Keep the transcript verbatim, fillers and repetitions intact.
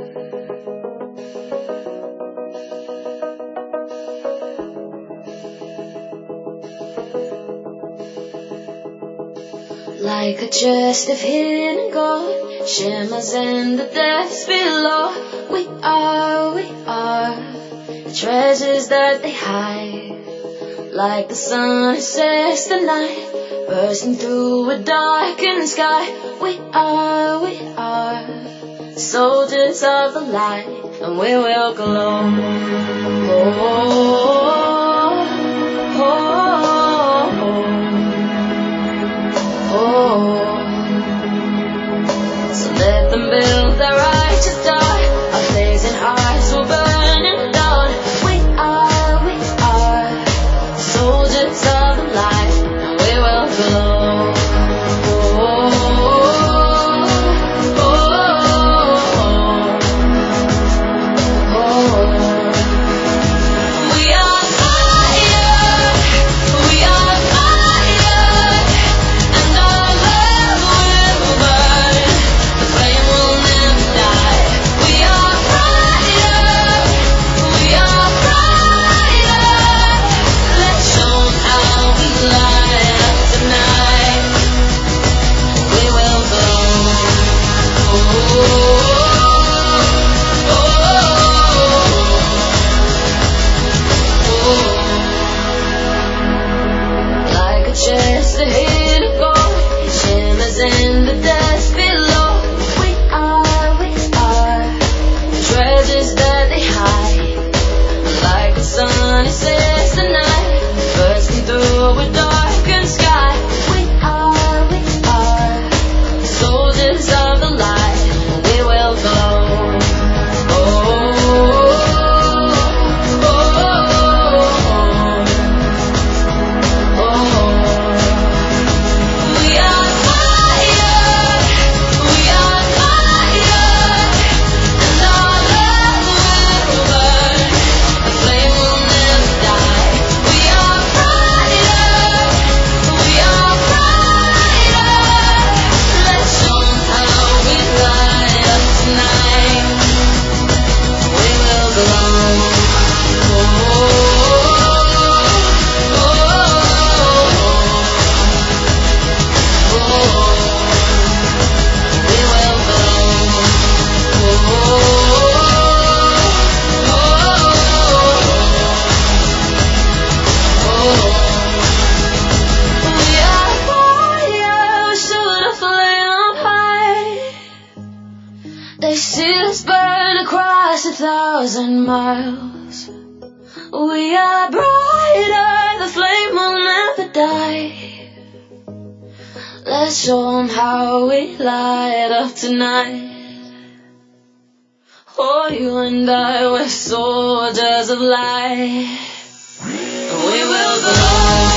Like a chest of hidden gold, shimmers in the depths below. We are, we are the treasures that they hide. Like the sun who sets the night, bursting through a darkened sky. We are, we are soldiers of the light, and we will glow. Oh, oh, oh, oh, oh. So let them build their righteous dark, our blazing hearts will burn in dawn. We are, we are soldiers of the light, and we will glow. Oh, oh, oh, oh. We are fire, we are fire, and our love will burn. The flame will never die. We are fire, we are fire. Let's show 'em how we light up tonight. We will glow. Oh, oh, oh, oh. Like a chest of hidden gold, it shimmers in the depths below. We are, we are the treasures that they hide. Like the sun, it sets the night, bursting through a darkened sky. We are, we are soldiers of the light, and we will glow. Oh, oh, oh, oh. We are fire, we are fire, and our love will burn. The flame will never die. We are fire, we are fire. Let's show 'em how we light up tonight. We will glow. Oh, oh, oh, oh. We will glow. Oh, oh, oh, oh. We are fire, we shoot a flame up high. They see us burn across a thousand miles. We are brighter, the flame will never die. Let's show 'em how we light up tonight. Oh, you and I, we're soldiers of light. We will glow.